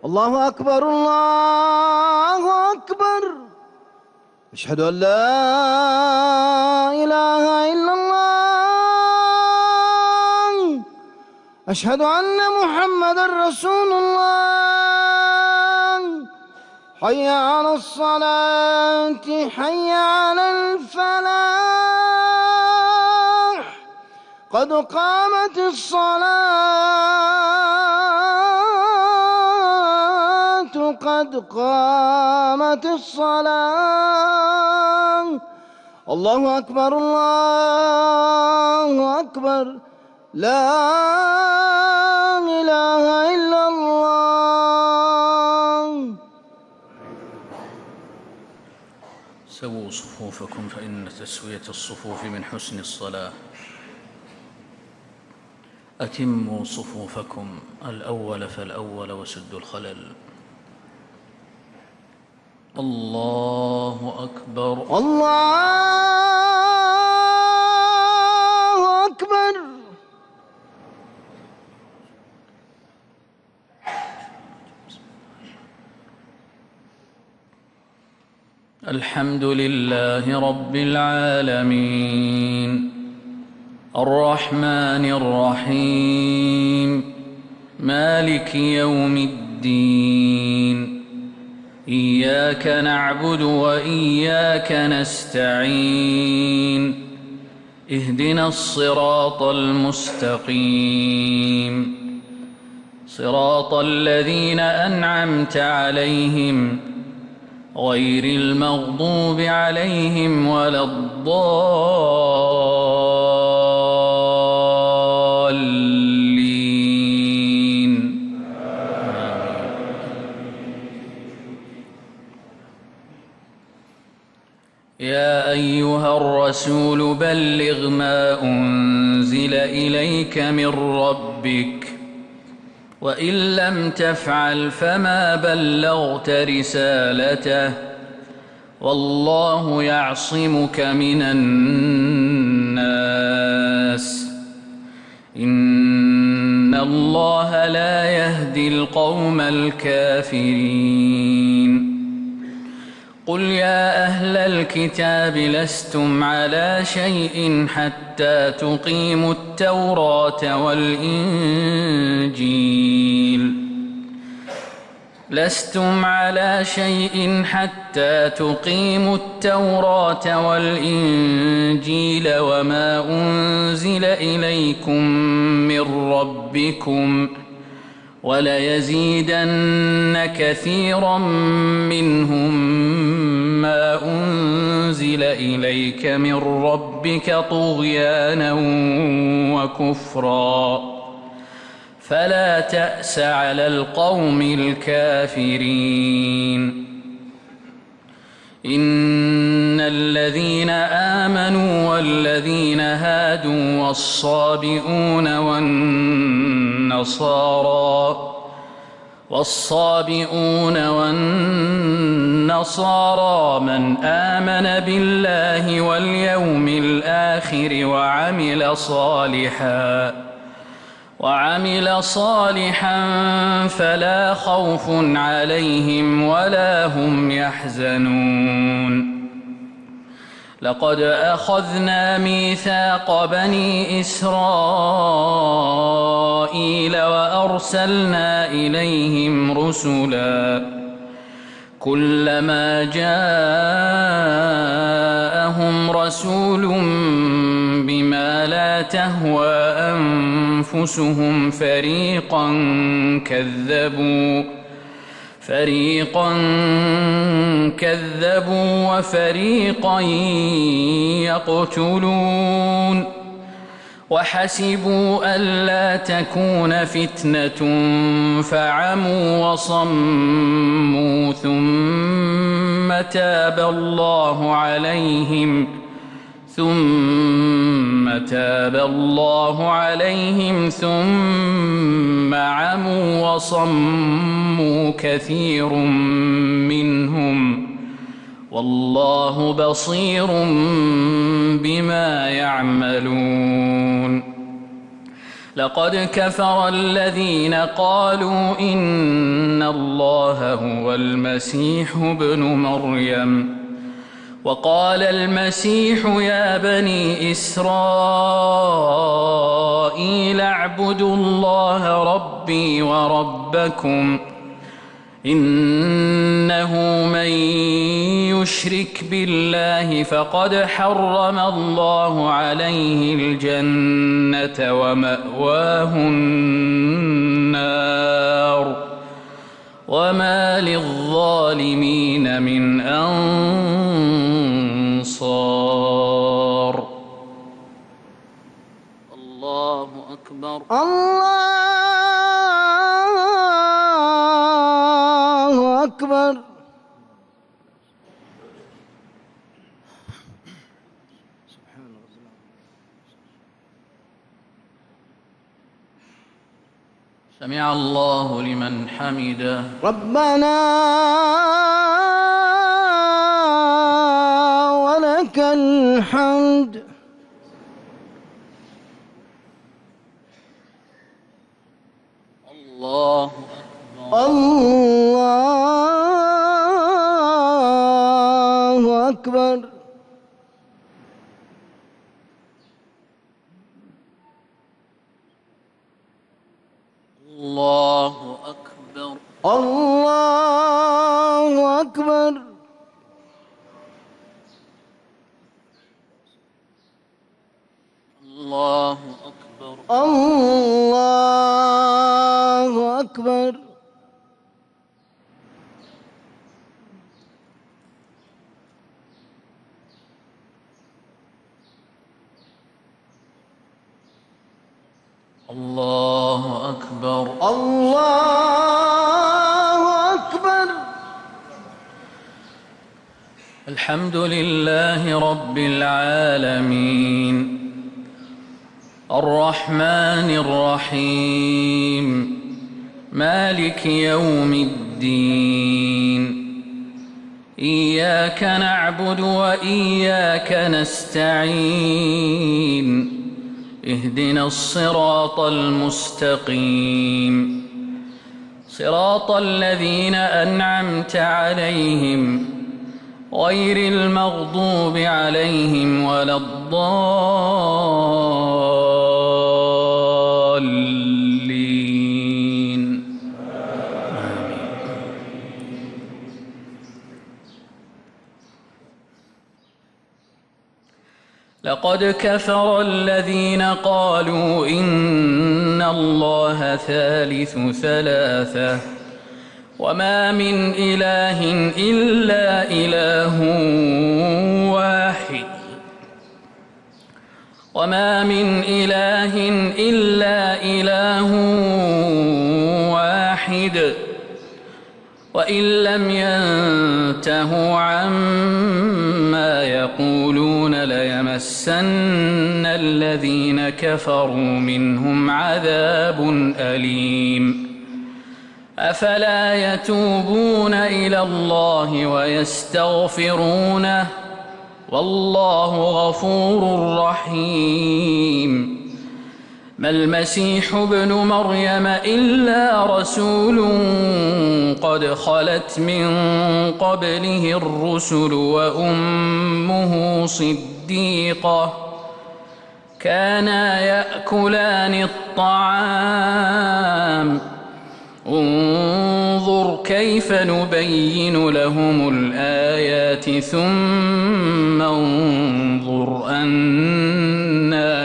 الله أكبر الله أكبر. أشهد أن لا إله إلا الله. أشهد أن محمدًا رسول الله. حي على الصلاة حي على الفلاح. قد قامت الصلاة قد قامت الصلاة. الله أكبر الله أكبر. لا إله إلا الله. سووا صفوفكم فإن تسوية الصفوف من حسن الصلاة. أتموا صفوفكم الأول فالأول وسدوا الخلل. الله أكبر الله أكبر. الحمد لله رب العالمين الرحمن الرحيم مالك يوم الدين. إياك نعبد وإياك نستعين. اهدنا الصراط المستقيم صراط الذين أنعمت عليهم غير المغضوب عليهم ولا الضالين. يا أيها الرسول بلغ ما أنزل إليك من ربك وإن لم تفعل فما بلغت رسالته والله يعصمك من الناس. إن الله لا يهدي القوم الكافرين. قل يا أهل الكتاب لستم على شيء حتى تقيموا التوراة والإنجيل. لستم على شيء حتى تقيموا التوراة والإنجيل وما أنزل إليكم من ربكم وليزيدن كثيرا منهم ما أنزل إليك من ربك طغيانا وكفرا فلا تأس على القوم الكافرين. إن الذين آمنوا والذين هادوا والصابئون والنصارى من آمن بالله واليوم الآخر وعمل صالحا فلا خوف عليهم ولا هم يحزنون. لقد أخذنا ميثاق بني إسرائيل وأرسلنا إليهم رسلا كلما جاءهم رسول بما لا تهوى أنفسهم فريقا كذبوا وفريقا يقتلون. وحسبوا ألا تكون فتنة فعموا وصموا ثم تاب الله عليهم ثم عموا وصموا كثير منهم والله بصير بما يعملون. لقد كفر الذين قالوا إن الله هو المسيح ابن مريم وقال المسيح يا بني إسرائيل اعبدوا الله ربي وربكم إنه من يشرك بالله فقد حرم الله عليه الجنة ومأواه النار وما للظالمين من أنصار. الله أكبر. الله أكبر. سمع الله لمن حمده. ربنا ولك الحمد. الله أكبر. الله أكبر. الله أكبر. الله أكبر. الله أكبر. الله أكبر. الله أكبر. الله أكبر. الحمد لله رب العالمين الرحمن الرحيم مالك يوم الدين إياك نعبد وإياك نستعين اهدنا الصراط المستقيم صراط الذين أنعمت عليهم غير المغضوب عليهم ولا الضالين. لقد كفر الذين قالوا إن الله ثالث ثلاثة وما من إله إلا إله واحد وما من إله إلا إله واحد وإن لم ينتهوا عما يقولون ليمسن الذين كفروا منهم عذاب أليم. أفلا يتوبون إلى الله ويستغفرونه والله غفور رحيم. ما المسيح ابن مريم إلا رسول قد خلت من قبله الرسل وأمه صديقة كانا يأكلان الطعام انظر كيف نبين لهم الآيات ثم انظر أنا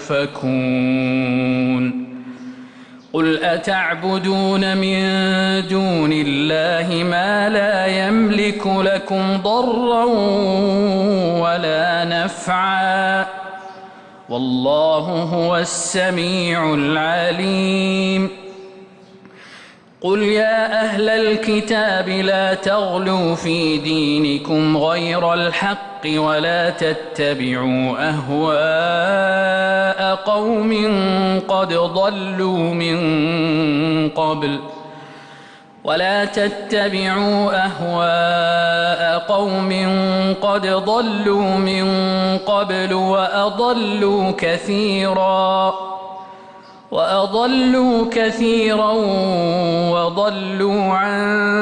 يؤفكون. قل أتعبدون من دون الله ما لا يملك لكم ضرا ولا نفعا والله هو السميع العليم. قل يا أهل الكتاب لا تغلوا في دينكم غير الحق ولا تتبعوا أهواء قوم قد ضلوا من قبل وأضلوا كثيرا وأضلوا كثيرا وضلوا عن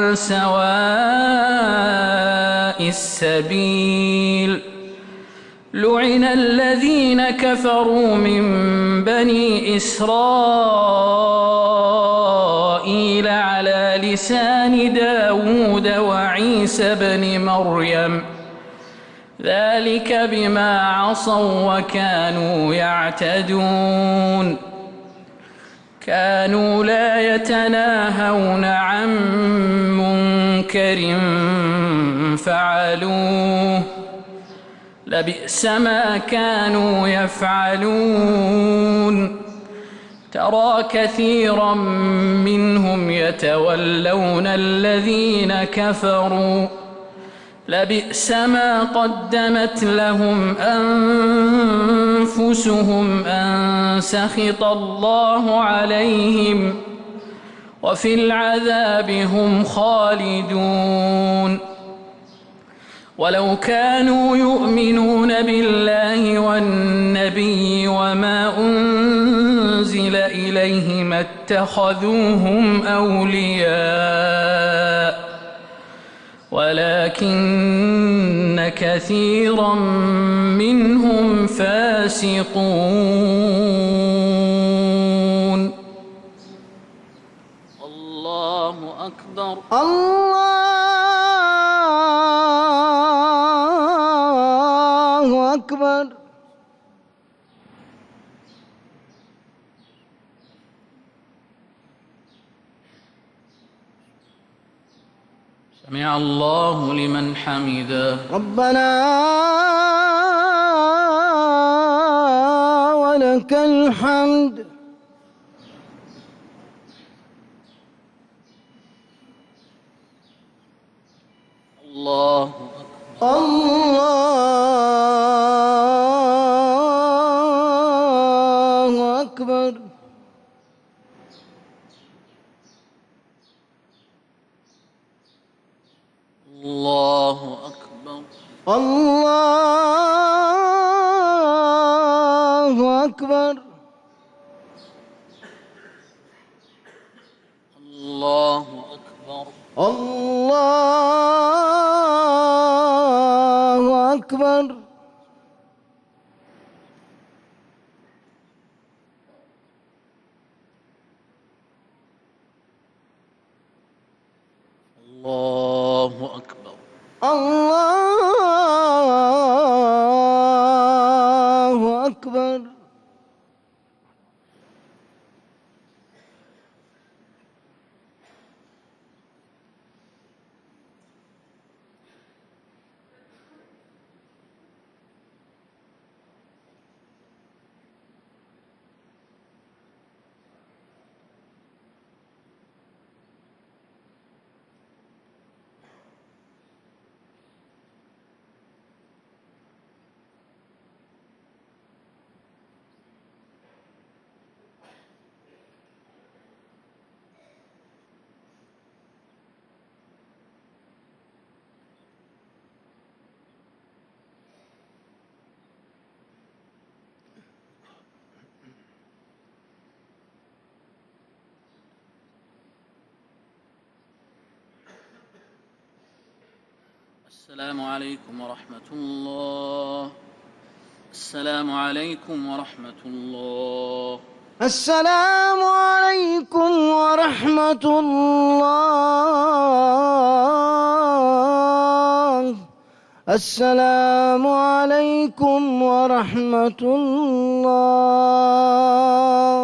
سواء السبيل. لعن الذين كفروا من بني إسرائيل على لسان داود وعيسى بن مريم ذلك بما عصوا وكانوا يعتدون. كانوا لا يتناهون عن منكر فعلوه لبئس ما كانوا يفعلون. ترى كثيرا منهم يتولون الذين كفروا لبئس ما قدمت لهم أنفسهم أن سخط الله عليهم وفي العذاب هم خالدون. ولو كانوا يؤمنون بالله والنبي وما أنزل إليه ما اتخذوهم أولياء ولكن كثيرا منهم فاسقون. الله أكبر. الله أكبر. سمع الله لمن حمده. ربنا ولك الحمد. الله أكبر. الله أكبر. الله أكبر. الله أكبر. الله أكبر. الله أكبر. الله أكبر. الله أكبر. السلام عليكم ورحمة الله. السلام عليكم ورحمة الله. السلام عليكم ورحمة الله. السلام عليكم ورحمة الله.